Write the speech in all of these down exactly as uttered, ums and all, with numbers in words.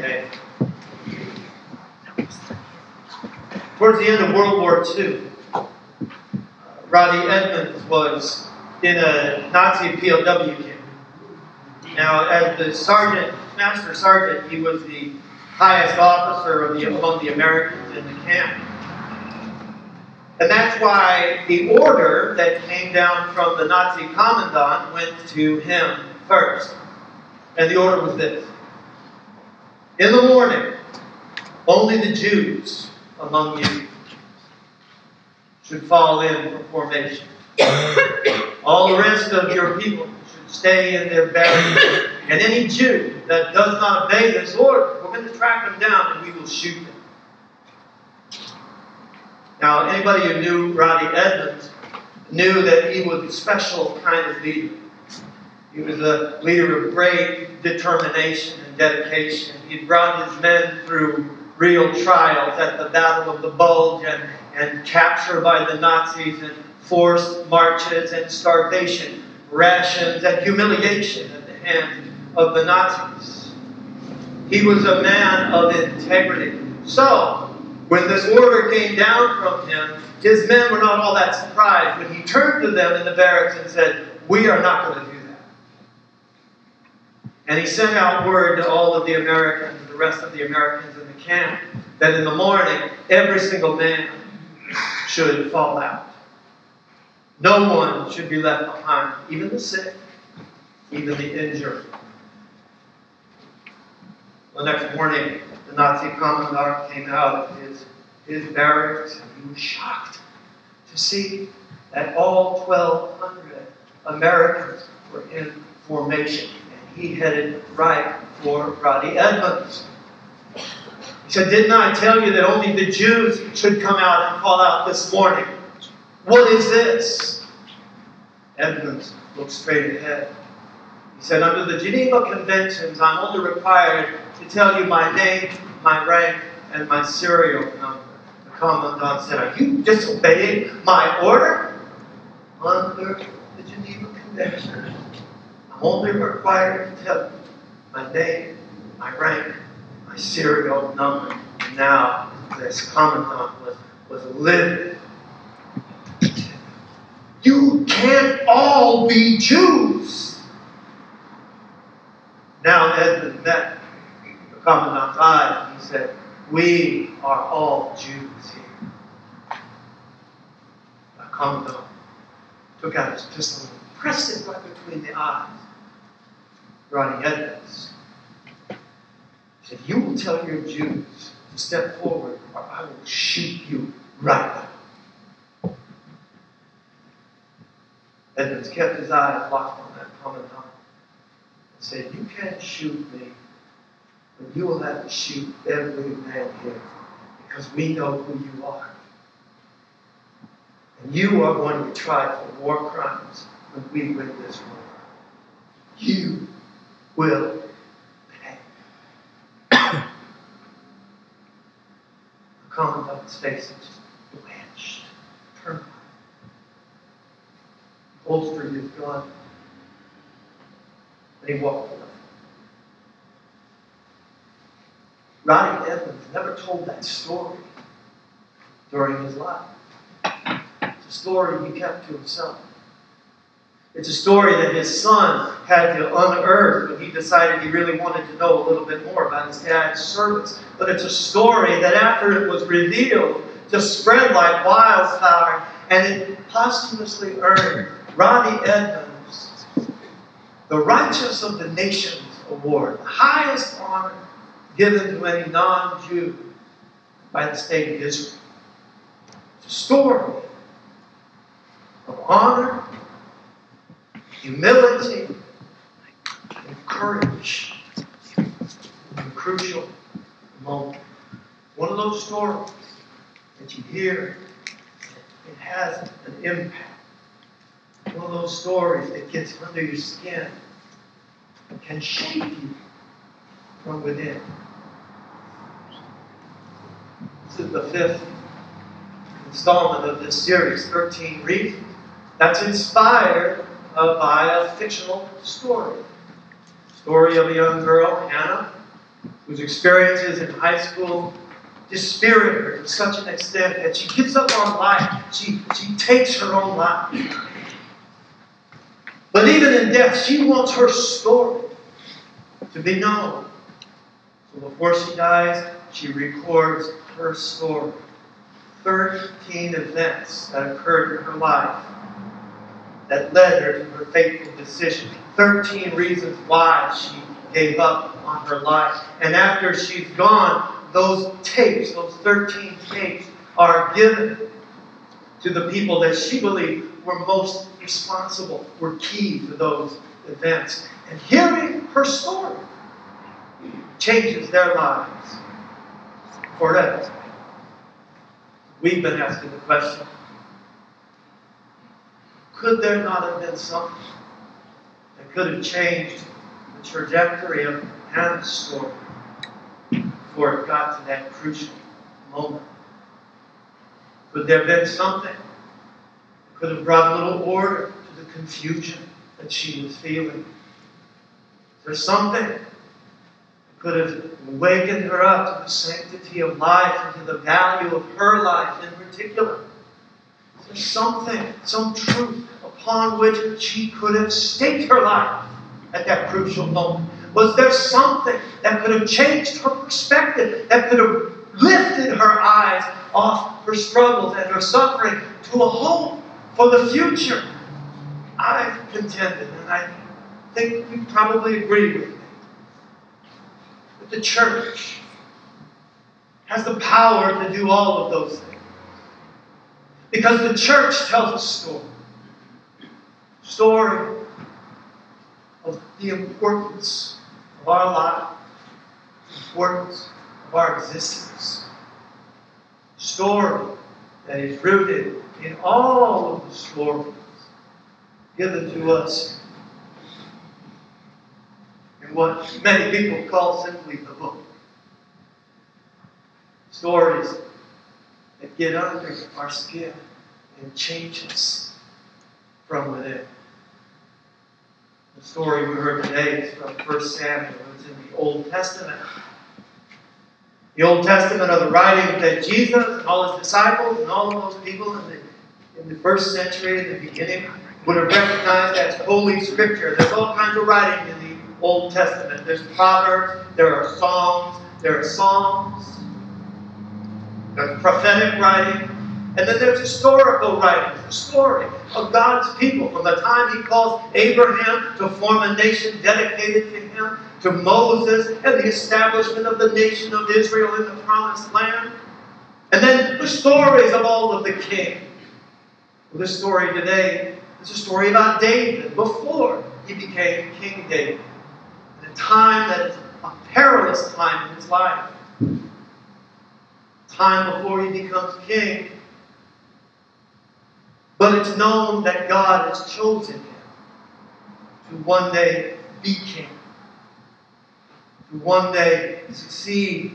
today. Towards the end of World War Two, uh, Roddy Edmonds was in a Nazi P O W camp. Now, as the sergeant, master sergeant, he was the highest officer of the, among the Americans in the camp. And that's why the order that came down from the Nazi commandant went to him first. And the order was this: in the morning, only the Jews among you should fall in for formation. All the rest of your people should stay in their barracks. And any Jew that does not obey this order, we're going to track them down and we will shoot them. Now, anybody who knew Roddy Edmonds knew that he was a special kind of leader. He was a leader of great determination and dedication. He brought his men through real trials at the Battle of the Bulge and, and capture by the Nazis and forced marches and starvation, rations and humiliation at the hands of the Nazis. He was a man of integrity. So, when this order came down from him, his men were not all that surprised when he turned to them in the barracks and said, "We are not going to do that." And he sent out word to all of the Americans, the rest of the Americans in the camp, that in the morning, every single man should fall out. No one should be left behind, even the sick, even the injured. The next morning, the Nazi commandant came out of his, his barracks, and he was shocked to see that all twelve hundred Americans were in formation. And he headed right for Roddy Edmonds. He said, "Didn't I tell you that only the Jews should come out and call out this morning? What is this?" Edmonds looked straight ahead. He said, "Under the Geneva Conventions, I'm only required to tell you my name, my rank, and my serial number." The commandant said, "Are you disobeying my order?" "Under the Geneva Conventions, I'm only required to tell you my name, my rank, my serial number." And now this commandant was, was livid. "You can't all be Jews." Now Edmund met the commandant's eyes and he said, "We are all Jews here." The commandant took out his pistol and pressed it right between the eyes of Roddy Edmonds. He said, "You will tell your Jews to step forward or I will shoot you right now." Edmonds kept his eyes locked on that commandant and said, "You can't shoot me, but you will have to shoot every man here because we know who you are. And you are going to be tried for war crimes when we win this war. You will pay." The commandant's face just blanched, turned white. Holstered his gun, and he walked away. Roddy Edmonds never told that story during his life. It's a story he kept to himself. It's a story that his son had to unearth when he decided he really wanted to know a little bit more about his dad's service. But it's a story that after it was revealed, just spread like wildfire, and it posthumously earned Roddy Edmonds the Righteous of the Nations Award, the highest honor given to any non-Jew by the state of Israel. It's a story of honor, humility, and courage in a crucial moment. One of those stories that you hear, it has an impact. One of those stories that gets under your skin and can shape you from within. This is the fifth installment of this series, thirteen Reasons. That's inspired uh, by a fictional story. Story of a young girl, Hannah, whose experiences in high school dispirit her to such an extent that she gives up on life. She, she takes her own life. But even in death, she wants her story to be known. So before she dies, she records her story. Thirteen events that occurred in her life that led her to her fateful decision. Thirteen reasons why she gave up on her life. And after she's gone, those tapes, those thirteen tapes, are given to the people that she believed were most responsible, were key to those events. And hearing her story changes their lives forever. We've been asking the question, could there not have been something that could have changed the trajectory of Hannah's story before it got to that crucial moment? Could there have been something that could have brought a little order to the confusion that she was feeling? Is there something that could have awakened her up to the sanctity of life and to the value of her life in particular? Is there something, some truth upon which she could have staked her life at that crucial moment? Was there something that could have changed her perspective, that could have lifted her eyes off her struggles and her suffering to a hope for the future? I've contended, and I think you probably agree with me, that the church has the power to do all of those things. Because the church tells a story. Story of the importance of our life, the importance of our existence. Story that is rooted in all of the stories given to us in what many people call simply the book. Stories that get under our skin and change us from within. The story we heard today is from First Samuel. It's in the Old Testament. The Old Testament are the writings that Jesus and all his disciples and all of those people in the, in the first century, in the beginning, would have recognized as Holy Scripture. There's all kinds of writing in the Old Testament. There's Proverbs, there are Psalms, there are Psalms, there's prophetic writing, and then there's historical writing, the story of God's people from the time He calls Abraham to form a nation dedicated to Him, to Moses and the establishment of the nation of Israel in the Promised Land, and then the stories of all of the kings. Well, this story today is a story about David before he became King David, in a time that is a perilous time in his life. Time before he becomes king. But it's known that God has chosen him to one day be king, to one day succeed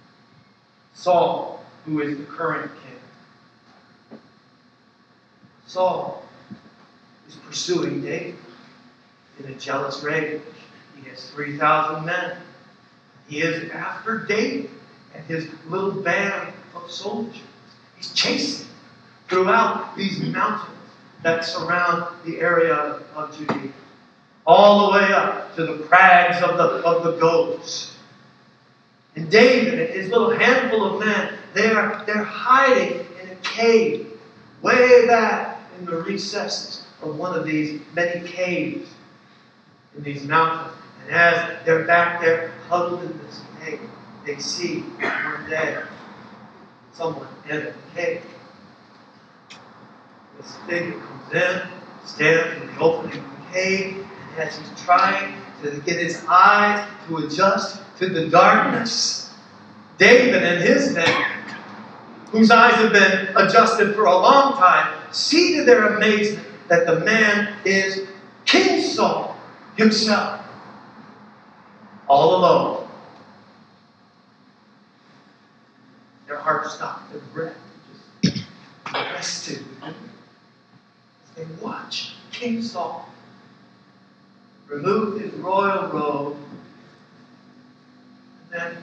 Saul, who is the current king. Saul is pursuing David in a jealous rage. He has three thousand men. He is after David and his little band of soldiers. He's chasing throughout these mountains that surround the area of Judea, all the way up to the crags of the, of the goats. And David and his little handful of men, they're, they're hiding in a cave way back in the recesses of one of these many caves in these mountains. And as they're back there huddled in this cave, they see one day someone enter the cave. This figure comes in, stands in the opening of the cave, and as he's trying to get his eyes to adjust to the darkness, David and his men, whose eyes have been adjusted for a long time, see to their amazement that the man is King Saul himself, all alone. Their hearts stop, their breath just arrested. They watch King Saul remove his royal robe and then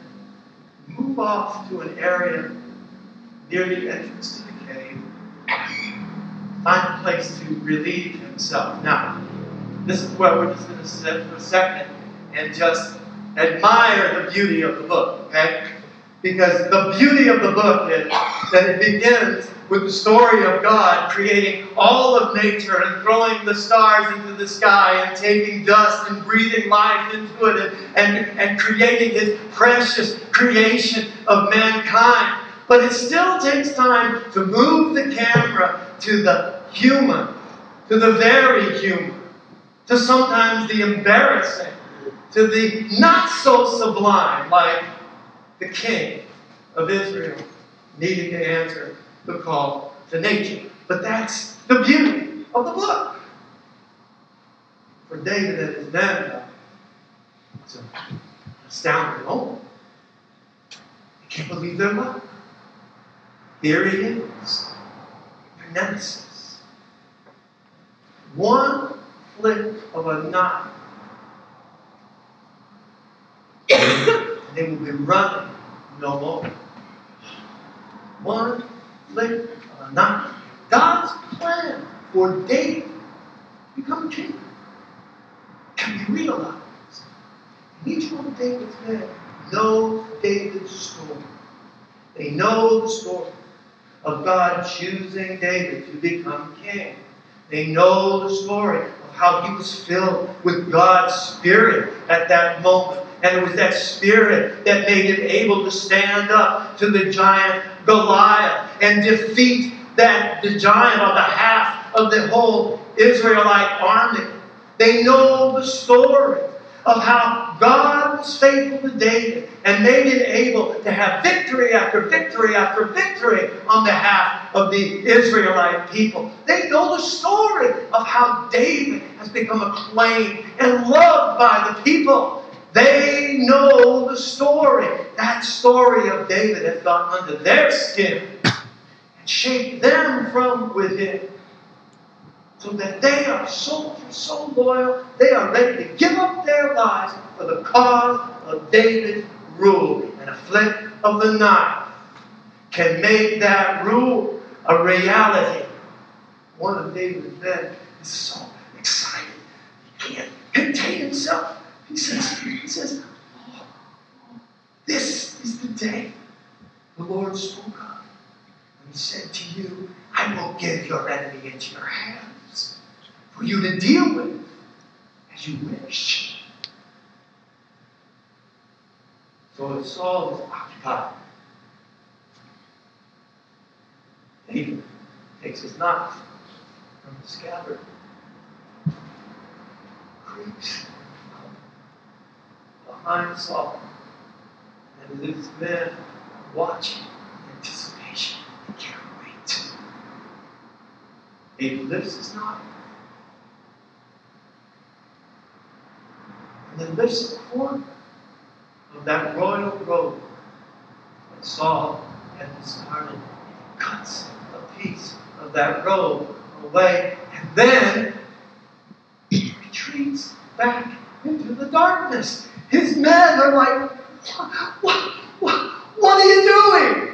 off to an area near the entrance to the cave, find a place to relieve himself. Now, this is where we're just going to sit for a second and just admire the beauty of the book, okay? Because the beauty of the book is that it begins with the story of God creating all of nature and throwing the stars into the sky and taking dust and breathing life into it and, and, and creating His precious creation of mankind. But it still takes time to move the camera to the human, to the very human, to sometimes the embarrassing, to the not so sublime, like the king of Israel needing to answer the call to nature. But that's the beauty of the book. For David and his men, though, it's an astounding moment. They can't believe their luck. Here he is, their nemesis. One flick of a knife, and they will be running no more. One flick of a knife. God's plan for David to become king can be realized. And each one of David's men know David's story. They know the story of God choosing David to become king. They know the story of how he was filled with God's Spirit at that moment. And it was that Spirit that made him able to stand up to the giant Goliath and defeat that the giant on behalf of the whole Israelite army. They know the story of how God was faithful to David and made him able to have victory after victory after victory on behalf of the Israelite people. They know the story of how David has become acclaimed and loved by the people. They know the story. That story of David has gotten under their skin and shaped them from within. So that they are soldiers, so loyal, they are ready to give up their lives for the cause of David's rule. And a flick of the knife can make that rule a reality. One of David's men is so excited, he can't contain himself. He says, he says, oh, this is the day the Lord spoke of. And He said to you, I will give your enemy into your hands for you to deal with as you wish. So as Saul is occupied, David takes his knife from the scabbard, creeps behind Saul, and his men watching in anticipation. They can't wait. David lifts his knife and then lifts the corner of that royal robe that Saul had discarded. He cuts a piece of that robe away and then he retreats back into the darkness. His men are like, what, what, what are you doing?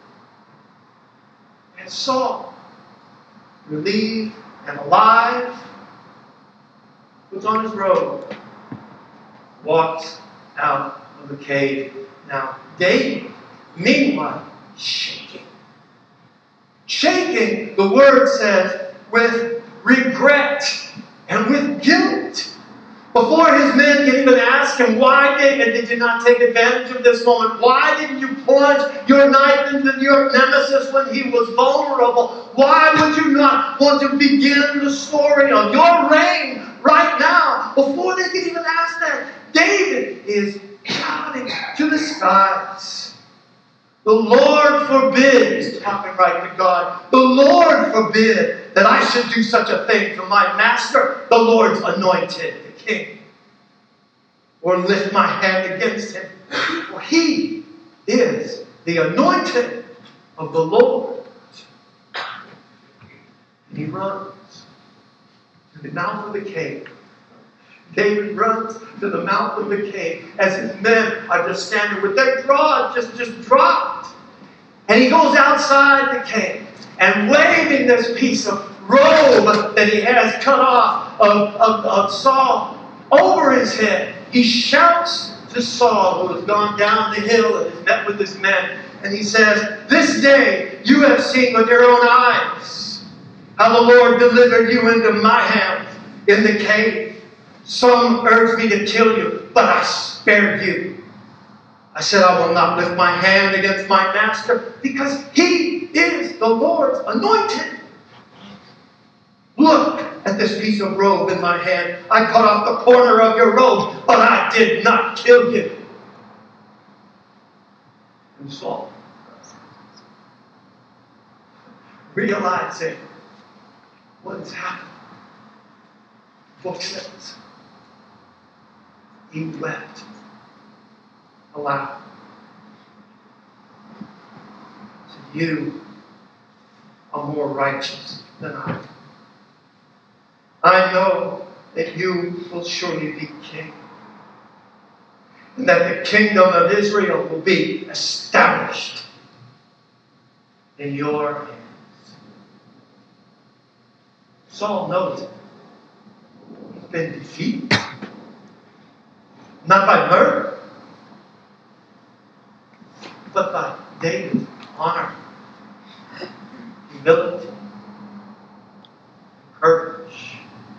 And Saul, relieved and alive, puts on his robe, walks out of the cave. Now, David, meanwhile, shaking. Shaking, the word says, with regret and with guilt. Before his men can even ask him, why, David, did you not take advantage of this moment? Why didn't you plunge your knife into your nemesis when he was vulnerable? Why would you not want to begin the story of your reign right now? Before they can even ask that, David is shouting to the skies. The Lord forbid, he's talking right to God, the Lord forbid that I should do such a thing to my master, the Lord's anointed, the king, or lift my hand against him. For he is the anointed of the Lord. And he runs to the mouth of the cave. David runs to the mouth of the cave as his men are just standing with their jaws just, just dropped. And he goes outside the cave and waving this piece of robe that he has cut off of, of, of Saul over his head. He shouts to Saul, who has gone down the hill and has met with his men. And he says, "This day you have seen with your own eyes how the Lord delivered you into my hands in the cave. Some urged me to kill you, but I spared you. I said, I will not lift my hand against my master, because he is the Lord's anointed. Look at this piece of robe in my hand. I cut off the corner of your robe, but I did not kill you." And Saul, realizing what has happened, the book says, he wept aloud. So you are more righteous than I. I know that you will surely be king, and that the kingdom of Israel will be established in your hands. Saul knows it. He's been defeated. Not by murder, but by David's honor, humility, courage.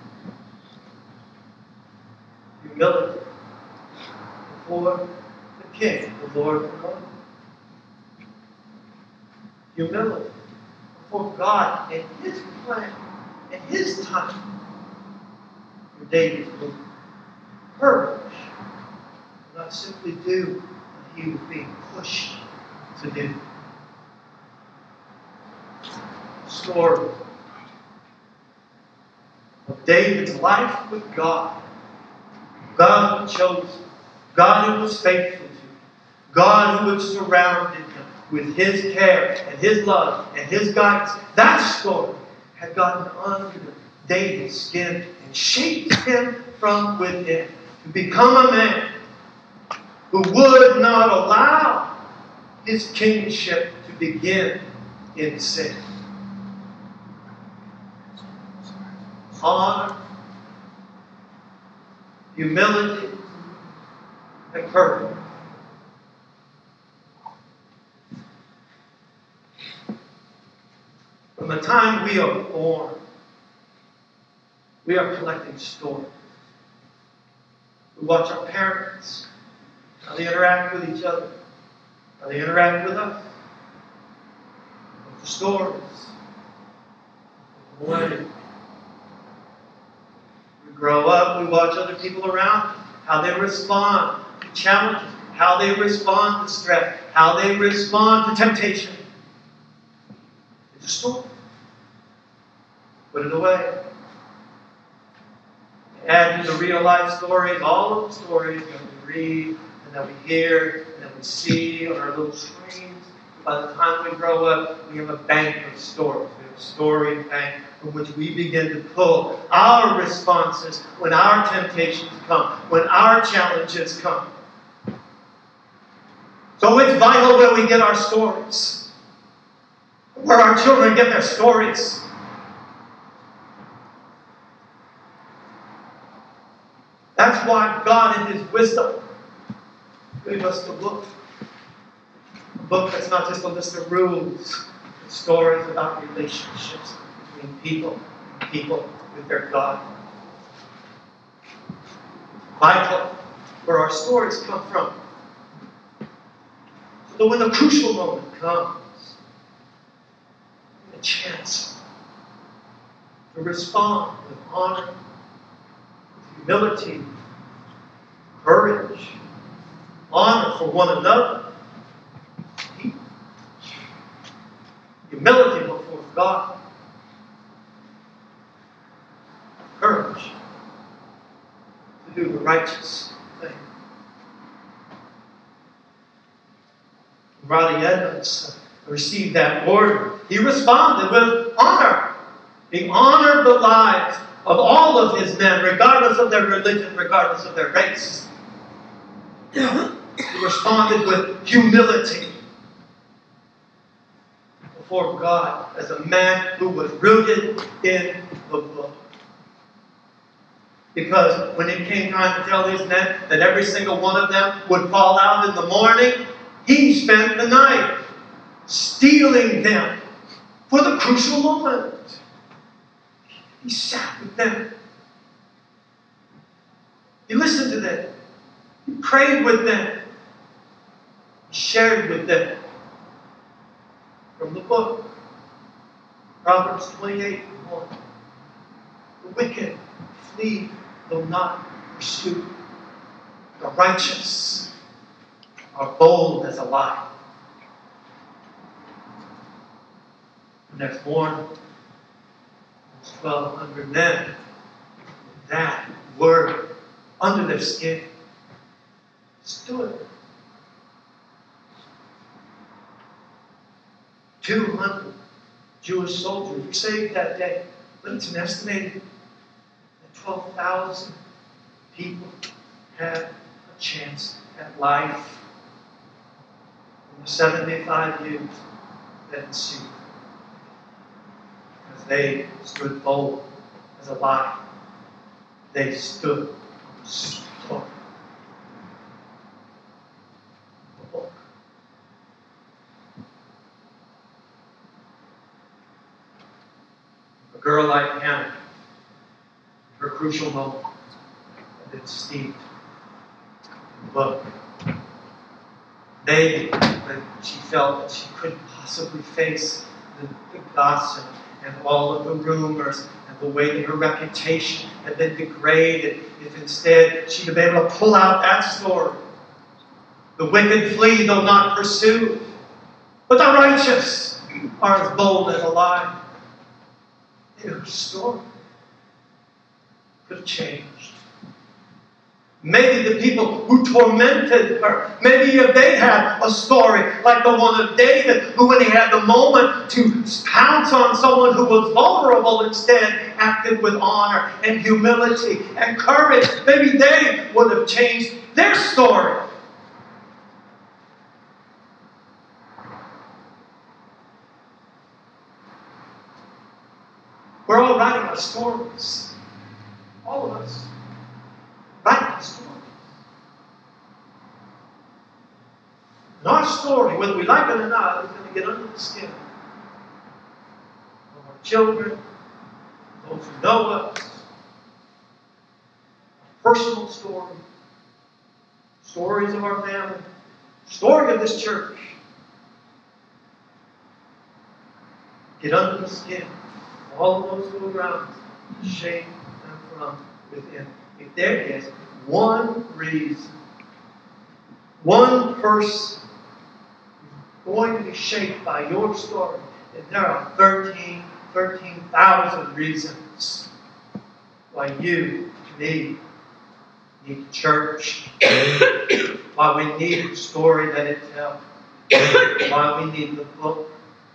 Humility before the King, the Lord of God. Humility before God and His plan and His time for David's movement. Courage to not simply do what he was being pushed to do. Story of David's life with God. God who chose him. God who was faithful to him. God who had surrounded him with His care and His love and His guidance. That story had gotten under David's skin and shaped him from within to become a man who would not allow his kingship to begin in sin. Honor, humility, and courage. From the time we are born, we are collecting stories. We watch our parents, how they interact with each other, how they interact with us. The stories. When we grow up, we watch other people around us, how they respond to challenges, how they respond to stress, how they respond to temptation. It's a story. Put it away. Add to the real life stories, all of the stories that we read and that we hear and that we see on our little screens. By the time we grow up, we have a bank of stories. We have a story bank from which we begin to pull our responses when our temptations come, when our challenges come. So it's vital where we get our stories, where our children get their stories. That's why God, in His wisdom, gave us the book. A book that's not just a list of rules, but stories about relationships between people and people with their God. Vital where our stories come from. So when the crucial moment comes, a chance to respond with honor, humility, courage, honor for one another, humility before God, courage to do the righteous thing. Roddy Edmonds received that order. He responded with honor. He honored the lives of all of his men, regardless of their religion, regardless of their race. He responded with humility before God as a man who was rooted in the book. Because when it came time to tell his men that every single one of them would fall out in the morning, he spent the night steeling them for the crucial moment. He sat with them. He listened to them. He prayed with them. He shared with them from the book. Proverbs twenty-eight one. The wicked flee though not pursued. The righteous are bold as a lion. The next morning, those twelve hundred men, with that word under their skin, stood. two hundred Jewish soldiers were saved that day, but it's an estimated that twelve thousand people had a chance at life in the seventy-five years that ensued. As they stood bold as a lion, they stood on the story. The book. A girl like Hannah, her crucial moment had been steeped in the book. Maybe when she felt that she couldn't possibly face the, the gossip and all of the rumors and the way that her reputation had been degraded, if instead she'd have been able to pull out that story. The wicked flee though not pursued, but the righteous are as bold as a lion. Her story could have changed. Maybe the people who tormented her, maybe if they had a story like the one of David, who when he had the moment to pounce on someone who was vulnerable instead acted with honor and humility and courage, maybe they would have changed their story. We're all writing our stories. All of us. Writing our stories. And our story, whether we like it or not, is going to get under the skin of our children, those who know us, our personal story, stories of our family, story of this church. Get under the skin. All of those who are around us, shape them from within. If there is one reason, one person going to be shaped by your story, then there are thirteen, thirteen thousand reasons why you, me, need church, why we need the story that it tells, why we need the book.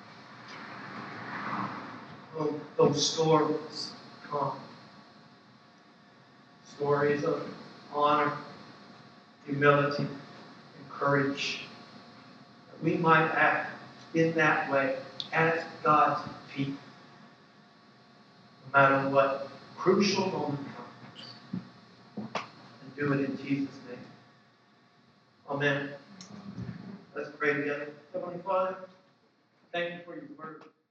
Those stories come. Stories of honor, humility, and courage. That we might act in that way as God's people. No matter what crucial moment comes. And do it in Jesus' name. Amen. Let's pray together. Heavenly Father, thank you for your word.